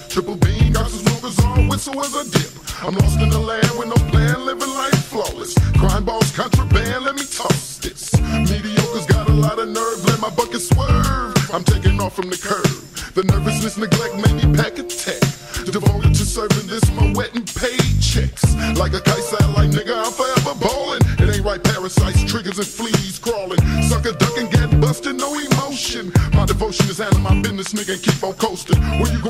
Triple beam, got some smokers on, whistle as a dip. I'm lost in the land with no plan, living life flawless. Crime balls, contraband, let me toss this. Mediocre's got a lot of nerve, let my bucket swerve. I'm taking off from the curb. The nervousness, neglect made me pack a tech. Devoted to serving this, my wet and paid checks. Like a kite satellite, nigga, I'm forever ballin'. It ain't right, parasites, triggers and fleas crawling. Sucker duck and get busted, no emotion. My devotion is handling my business, nigga, and keep on coasting. Where you going?